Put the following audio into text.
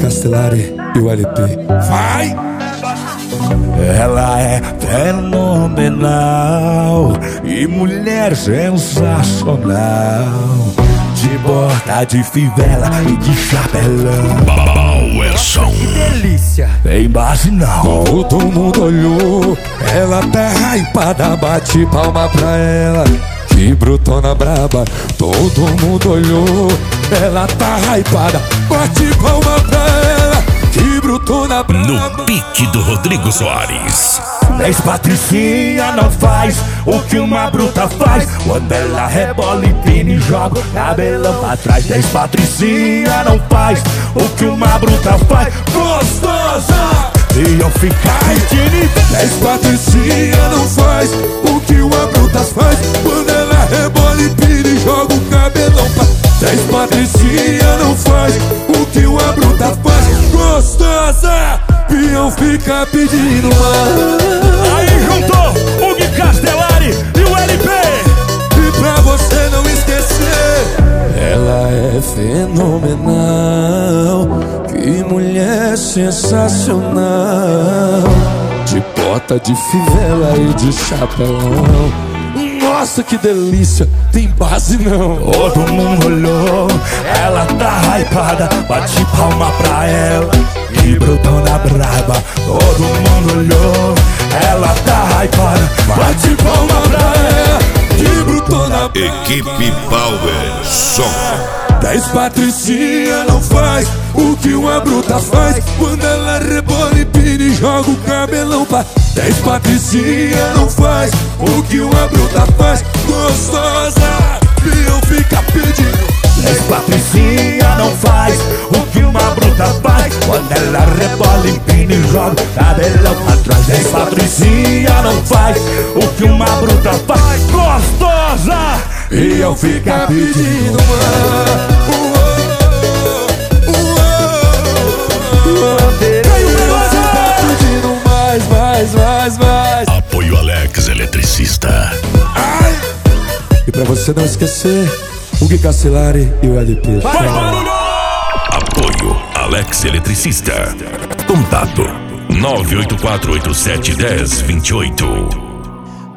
Castellari e o LP. Vai! Ela é fenomenal e mulher sensacional, de bota, de fivela e de chapelão. Bauerson. Que delícia! Tem base não. Todo mundo olhou, ela tá hypada, bate palma pra ela. Que brutona braba, todo mundo olhou, ela tá hypada, bate palma pra ela. Que brutona braba. No pique do Rodrigo Soares. Mas Patricinha não faz o que uma bruta faz quando ela rebola, empina e joga o cabelão pra trás. Mas Patricinha não faz o que uma bruta faz, gostosa, e eu ficar pedindo. Mas Patricinha não faz o que uma bruta faz quando ela rebola, empina e joga o cabelão pra trás. Patricinha não faz o que uma bruta faz, gostosa, e eu ficar pedindo mais. Aí juntou o Gui Castellari e o LP. E pra você não esquecer, ela é fenomenal, que mulher sensacional, de bota, de fivela e de chapelão. Nossa, que delícia, tem base não. Todo mundo olhou, ela tá hypada, bate palma pra ela. Que brutona braba, todo mundo olhou, ela tá hypada, bate palma pra ela. Que brutona. Equipe Bauerson. 10 Patricinha não faz o que uma bruta faz quando ela rebola, empina e joga o cabelão pra 10 Patricinha não faz o que uma bruta faz, gostosa, e eu fica pedindo. 10 Patricinha não faz o que uma bruta faz quando ela rebola, empina e joga o cabelão pra trás. 10 Patricinha não faz o que uma bruta faz, gostosa, E eu fica pedindo mais. Apoio Alex Eletricista. E pra você não esquecer, o Gui Castellari e o LP. faz barulho! Apoio Alex Eletricista. Contato 984871028.